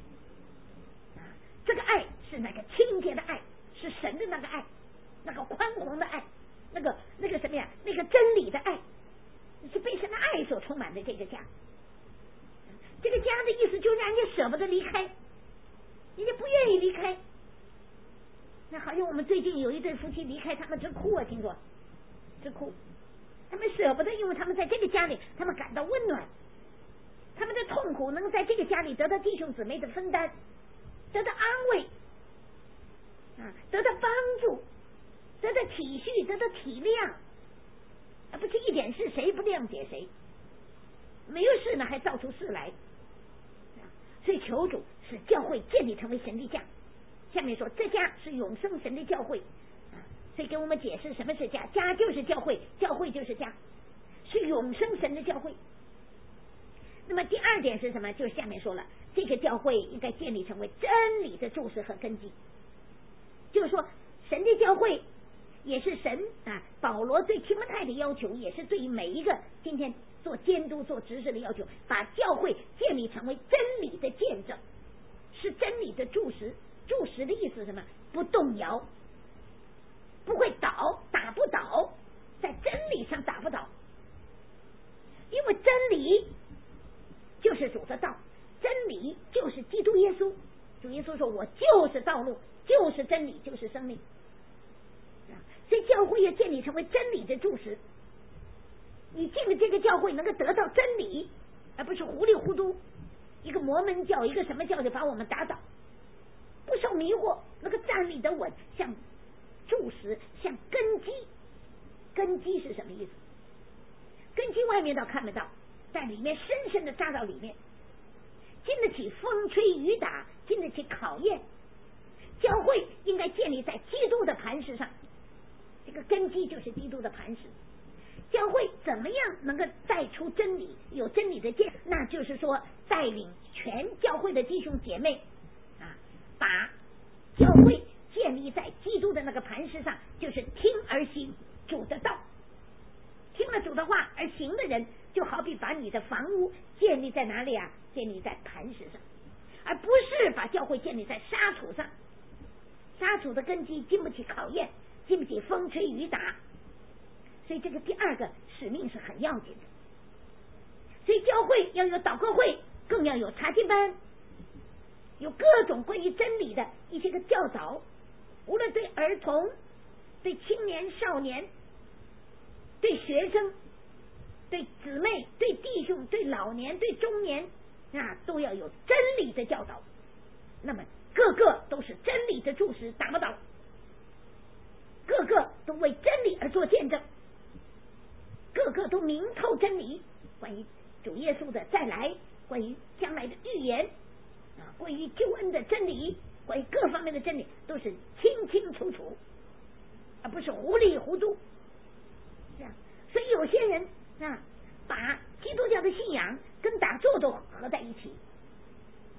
这个爱是那个清洁的爱，是神的那个爱，那个宽宏的爱，那个什么呀？那个真理的爱，是被神的爱所充满的这个家。这个家的意思就是让人家舍不得离开，人家不愿意离开。那好像我们最近有一对夫妻离开，他们直哭啊，听说直哭，他们舍不得，因为他们在这个家里，他们感到温暖，他们的痛苦能在这个家里得到弟兄姊妹的分担，得到安慰得到帮助，得到体恤，得到体谅，而不是一点事谁不谅解谁，没有事呢还造出事来。所以求主使教会建立成为神的家。下面说这家是永生神的教会所以给我们解释什么是家，家就是教会，教会就是家，是永生神的教会。那么第二点是什么？就是下面说了，这个教会应该建立成为真理的柱石和根基。就是说神的教会也是神保罗对提摩太的要求，也是对于每一个今天做监督做执事的要求，把教会建立成为真理的见证，是真理的柱石。柱石的意思是什么？不动摇，不会倒，打不倒，在真理上打不倒。因为真理就是主的道，真理就是基督耶稣。主耶稣说我就是道路，就是真理，就是生命。所以教会要建立成为真理的柱石，你进了这个教会能够得到真理，而不是糊里糊涂一个摩门教一个什么教就把我们打倒，不受迷惑，能够站立得稳，像柱石，像根基。根基是什么意思？根基外面倒看不到，在里面深深的扎到里面，经得起风吹雨打，经得起考验。教会应该建立在基督的磐石上，这个根基就是基督的磐石。教会怎么样能够带出真理，有真理的见，那就是说带领全教会的弟兄姐妹把教会建立在基督的那个磐石上，就是听而行主的道。听了主的话而行的人，就好比把你的房屋建立在哪里啊？建立在磐石上，而不是把教会建立在沙土上。沙土的根基经不起考验，经不起风吹雨打，所以这个第二个使命是很要紧的。所以教会要有祷告会，更要有查经班，有各种关于真理的一些个教导，无论对儿童、对青年少年、对学生、对姊妹、对弟兄、对老年、对中年都要有真理的教导。那么个个都是真理的柱石，打不倒，个个都为真理而做见证，个个都明透真理，关于主耶稣的再来，关于将来的预言关于救恩的真理，关于各方面的真理，都是清清楚楚，而不是糊里糊涂。所以有些人把基督教的信仰跟打坐都合在一起，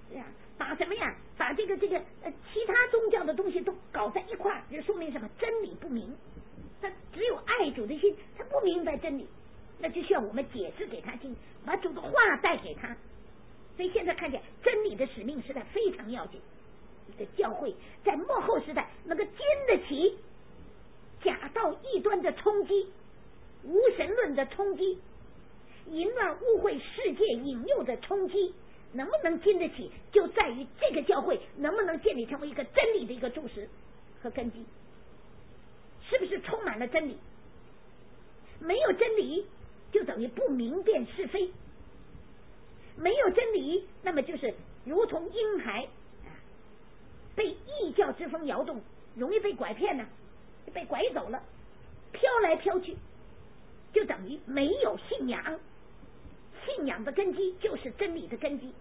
把什么呀？把这个其他宗教的东西都搞在一块儿，这说明什么？真理不明，他只有爱主的心，他不明白真理，那就需要我们解释给他听，把主的话带给他。所以现在看见真理的使命实在非常要紧。一个教会在末后时代能够经得起假道异端的冲击，无神论的冲击，淫乱误会世界引诱的冲击，能不能经得起，就在于这个教会能不能建立成为一个真理的一个柱石和根基，是不是充满了真理？没有真理就等于不明辨是非，没有真理那么就是如同婴孩被异教之风摇动，容易被拐骗呢，被拐走了，飘来飘去，就等于没有信仰。信仰的根基就是真理的根基，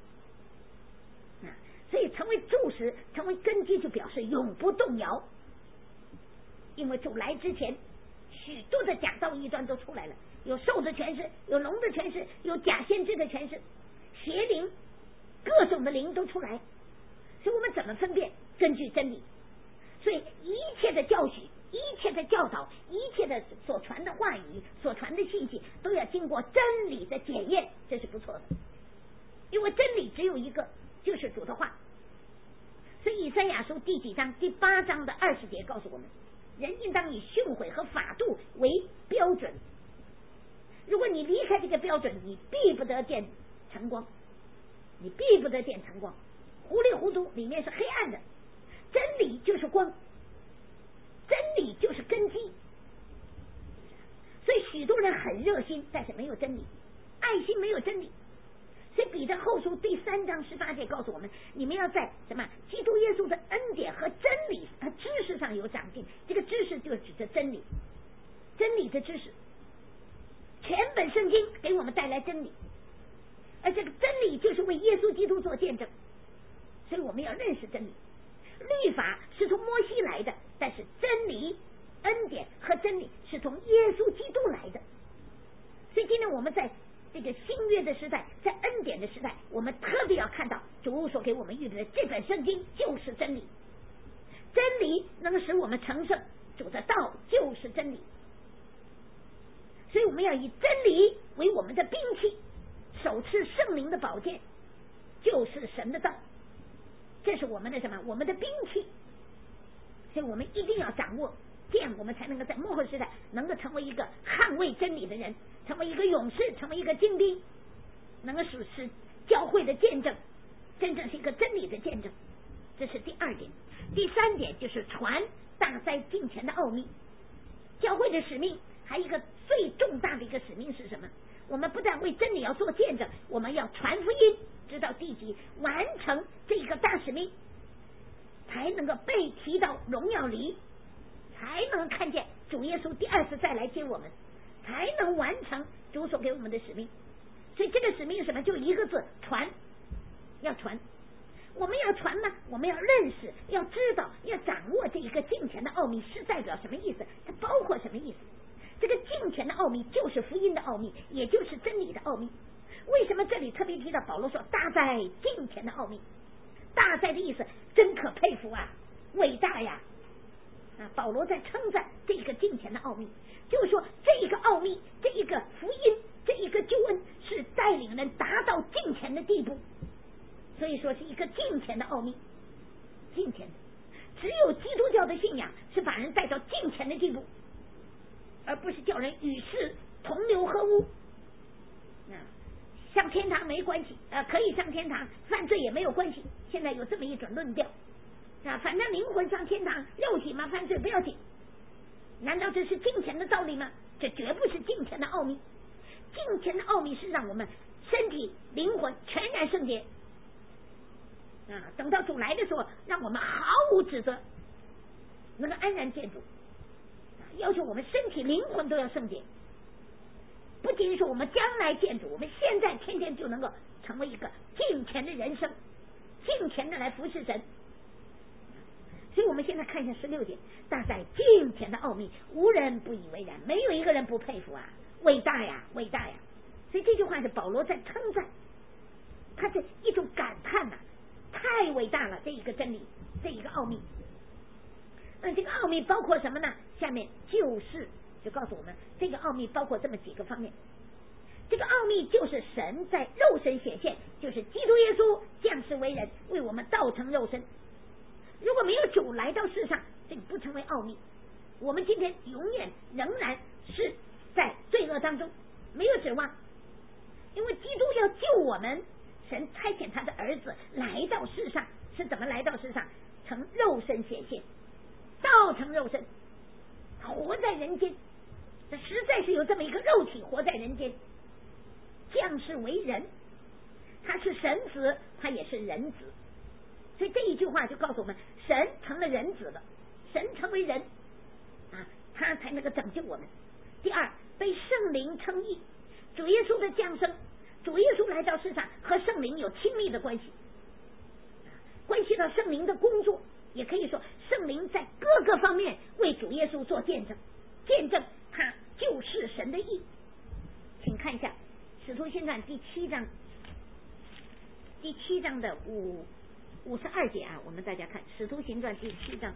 所以成为柱石，成为根基，就表示永不动摇。因为主来之前，许多的假道异端都出来了，有兽的权势，有龙的权势，有假先知的权势，邪灵，各种的灵都出来。所以我们怎么分辨？根据真理。所以一切的教许，一切的教导，一切的所传的话语，所传的信息，都要经过真理的检验，这是不错的。因为真理只有一个，就是主的话。所以以赛亚书第几章？第8章的20节告诉我们，人应当以训诲和法度为标准。如果你离开这个标准，你必不得见晨光，你必不得见晨光。糊里糊涂，里面是黑暗的。真理就是光，真理就是根基。所以许多人很热心，但是没有真理，爱心没有真理。所以彼得后书第3章18节告诉我们，你们要在什么？基督耶稣的恩典和真理和知识上有长进。这个知识就指着真理，真理的知识。全本圣经给我们带来真理，而这个真理就是为耶稣基督做见证。所以我们要认识真理。律法是从摩西来的，但是真理、恩典和真理是从耶稣基督来的。所以今天我们在这个新约的时代，在恩典的时代，我们特别要看到主所给我们预备的这本圣经就是真理。真理能使我们成圣，主的道就是真理。所以我们要以真理为我们的兵器，手持圣灵的宝剑，就是神的道。这是我们的什么？我们的兵器。所以我们一定要掌握，这样我们才能够在末后时代能够成为一个捍卫真理的人，成为一个勇士，成为一个精兵，能够使教会的见证真正是一个真理的见证。这是第2点。第3点就是传大灾近前的奥秘。教会的使命还有一个最重大的一个使命是什么？我们不但为真理要做见证，我们要传福音，直到地极，完成这个大使命，才能够被提到荣耀里，才能看见主耶稣第2次再来接我们，才能完成主所给我们的使命。所以这个使命是什么？就一个字：传。要传。我们要传呢，我们要认识，要知道，要掌握这一个敬虔的奥秘是代表什么意思，它包括什么意思。这个敬虔的奥秘就是福音的奥秘，也就是真理的奥秘。为什么这里特别提到保罗说大在敬虔的奥秘？大在的意思真可佩服啊，伟大呀！保罗在称赞这个敬虔的奥秘，就是说这一个奥秘，这一个福音，这一个救恩是带领人达到敬虔的地步。所以说是一个敬虔的奥秘。敬虔的，只有基督教的信仰是把人带到敬虔的地步，而不是叫人与世同流合污。上天堂没关系，可以上天堂，犯罪也没有关系。现在有这么一种论调，反正灵魂上天堂，肉体嘛犯罪不要紧。难道这是敬虔的道理吗？这绝不是敬虔的奥秘。敬虔的奥秘是让我们身体灵魂全然圣洁。等到主来的时候，让我们毫无指责，能够安然见主。要求我们身体灵魂都要圣洁，不仅说我们将来见主，我们现在天天就能够成为一个敬虔的人生，敬虔的来服侍神。所以我们现在看一下16节，大在敬虔的奥秘，无人不以为然，没有一个人不佩服啊，伟大呀，伟大呀！所以这句话是保罗在称赞，他是一种感叹呐。 太伟大了，这一个真理，这一个奥秘。那这个奥秘包括什么呢？下面就告诉我们，这个奥秘包括这么几个方面。这个奥秘就是神在肉身显现，就是基督耶稣降世为人，为我们道成肉身。如果没有主来到世上，这个不成为奥秘。我们今天永远仍然是在罪恶当中，没有指望。因为基督要救我们，神差遣他的儿子来到世上，是怎么来到世上？成肉身显现，道成肉身，活在人间。这实在是有这么一个肉体活在人间，降世为人，他是神子，他也是人子。所以这一句话就告诉我们，神成了人子了，神成为人啊，他才能够拯救我们。第二，被圣灵称义，主耶稣的降生，主耶稣来到世上和圣灵有亲密的关系，关系到圣灵的工作，也可以说圣灵在各个方面为主耶稣做见证，见证他就是神的义。请看一下使徒行传第七章的52节啊，我们大家看使徒行传第7章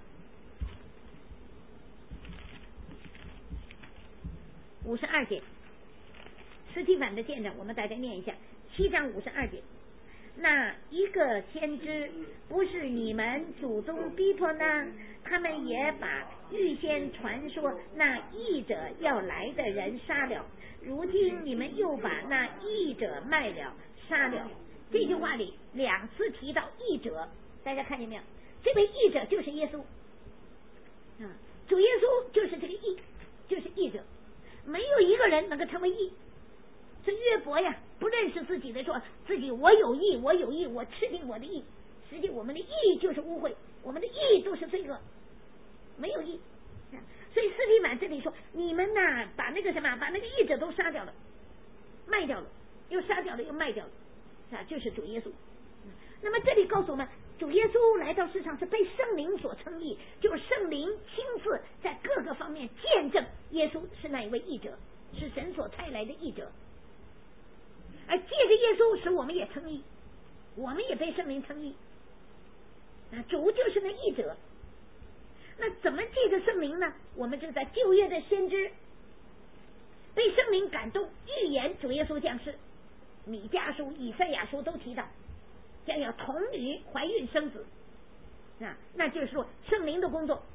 52节，实体版的见证，我们大家念一下7章52节。那一个先知不是你们祖宗逼迫呢？他们也把预先传说那义者要来的人杀了，如今你们又把那义者卖了杀了。这句话里2次提到义者，大家看见没有？这位义者就是耶稣主耶稣就是这个义，就是义者，没有一个人能够成为义。这约伯呀，不认识自己的，说自己我有义，我吃定我的义。实际我们的义就是污秽，我们的义都是罪恶，没有义。所以司提反这里说，你们呐，把那个义者都杀掉了，卖掉了，又杀掉了，又卖掉了就是主耶稣。那么这里告诉我们，主耶稣来到世上是被圣灵所称义，就是圣灵亲自在各个方面见证耶稣是那一位义者，是神所差来的义者。而借着耶稣使我们也称义，我们也被圣灵称义主就是那义者。那怎么借着圣灵呢？我们就在旧约的先知被圣灵感动，预言主耶稣降世，米迦书、以赛亚书都提到将要童女怀孕生子那就是说圣灵的工作。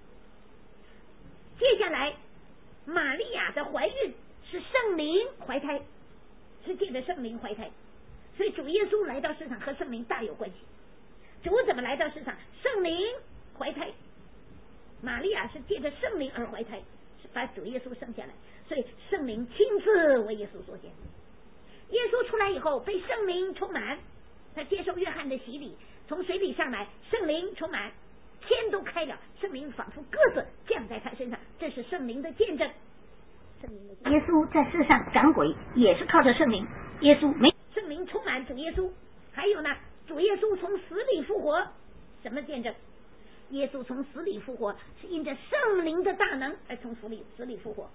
接下来玛利亚的怀孕是圣灵怀胎，是借着圣灵怀胎，所以主耶稣来到世上和圣灵大有关系。主怎么来到世上？圣灵怀胎，玛利亚是借着圣灵而怀胎，是把主耶稣生下来，所以圣灵亲自为耶稣所见。耶稣出来以后被圣灵充满，他接受约翰的洗礼，从水里上来，圣灵充满，天都开了，圣灵仿佛鸽子降在他身上，这是圣灵的见证。耶稣在世上赶鬼也是靠着圣灵，耶稣没圣灵充满主耶稣。还有呢，主耶稣从死里复活，什么见证？耶稣从死里复活是因着圣灵的大能而从死里复活。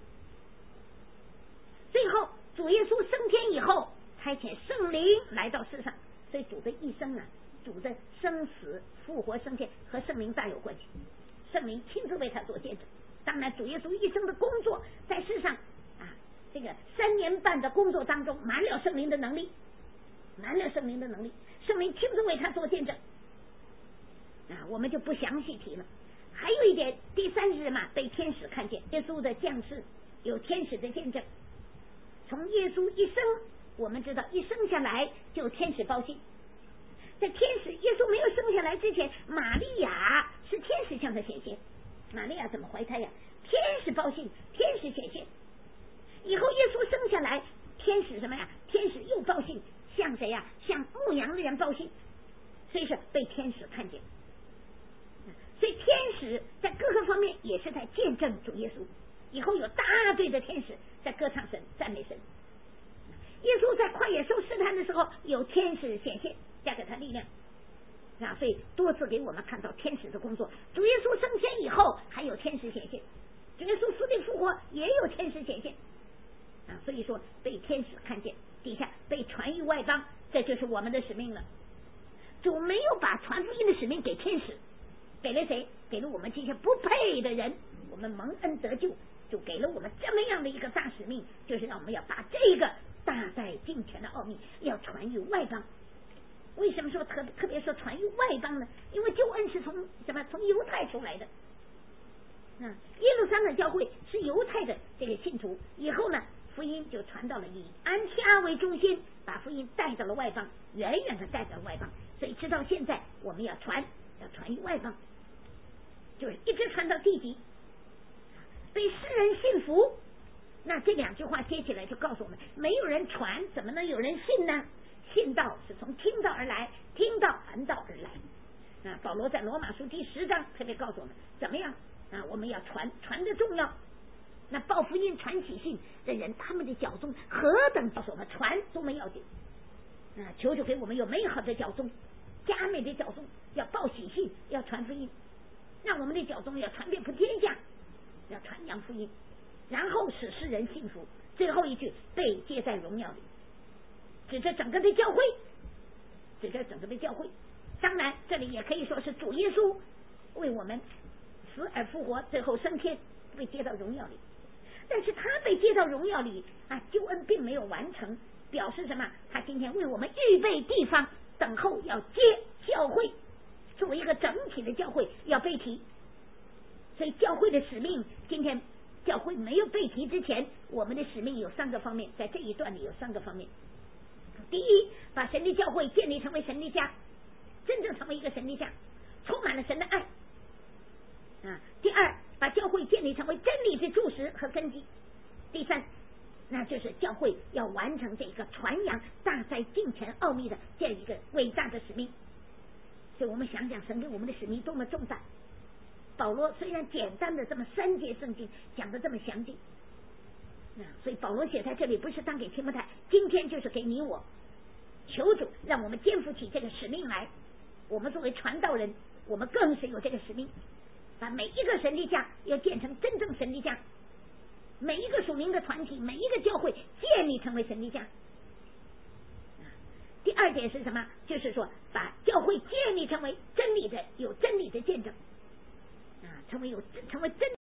最后主耶稣升天以后，差遣圣灵来到世上，所以主的一生主的生死复活升天和圣灵大有关系，圣灵亲自为他做见证。当然主耶稣一生的工作在世上这个3年半的工作当中满了圣灵的能力，圣灵亲自为他做见证我们就不详细提了。还有一点，第3日嘛，被天使看见耶稣的降世，有天使的见证。从耶稣一生，我们知道一生下来就有天使报信。在耶稣没有生下来之前，玛利亚是天使向他显现。玛利亚怎么怀胎呀？天使报信，天使显现。以后耶稣生下来，天使什么呀？天使又报信，向谁呀？向牧羊的人报信，所以说被天使看见。所以天使在各个方面也是在见证主耶稣。以后有大队的天使在歌唱神、赞美神。耶稣在旷野受试探的时候，有天使显现，加给他力量所以多次给我们看到天使的工作。主耶稣升天以后还有天使显现，主耶稣死里复活也有天使显现所以说被天使看见，底下被传于外邦，这就是我们的使命了。 主没有把传福音的使命给天使，给了谁？给了我们这些不配的人。我们蒙恩得救，就给了我们这么样的一个大使命，就是让我们要把这个大在敬虔的奥秘要传于外邦。为什么说特别说传于外邦呢？因为救恩是从什么？从犹太出来的。耶路撒冷教会是犹太的这个信徒，以后呢，福音就传到了以安提阿为中心，把福音带到了外邦，远远的带到了外邦。所以直到现在，我们要传于外邦，就是一直传到地极，被世人信服。那这两句话接起来就告诉我们，没有人传，怎么能有人信呢？信道是从听道而来，听道传道而来。保罗在罗马书第10章特别告诉我们，怎么样我们要传的重要。那报福音传喜信的人，他们的脚踪何等告诉我们，传多么要紧。求主给我们有美好的脚踪，佳美的脚踪，要报喜信，要传福音，让我们的脚踪要传遍普天下，要传扬福音，然后使世人信服。最后一句，被接在荣耀里，指着整个的教会，指着整个的教会。当然这里也可以说是主耶稣为我们死而复活，最后升天，被接到荣耀里。但是他被接到荣耀里救恩并没有完成，表示什么？他今天为我们预备地方，等候要接教会，作为一个整体的教会要被提。所以教会的使命，今天教会没有被提之前，我们的使命有3个方面，在这一段里有3个方面。第一，把神的教会建立成为神的家，真正成为一个神的家，充满了神的爱。第二，把教会建立成为真理的柱石和根基。第三，那就是教会要完成这个传扬大在敬虔奥秘的这样一个伟大的使命。所以我们想想神给我们的使命多么重大。保罗虽然简单的这么3节圣经讲的这么详尽，所以保罗写在这里不是当给提摩太，今天就是给你我。求主让我们肩负起这个使命来，我们作为传道人，我们更是有这个使命，把每一个神的家要建成真正神的家，每一个属灵的团体，每一个教会建立成为神的家。第二点是什么？就是说把教会建立成为真理的，有真理的见证，成为真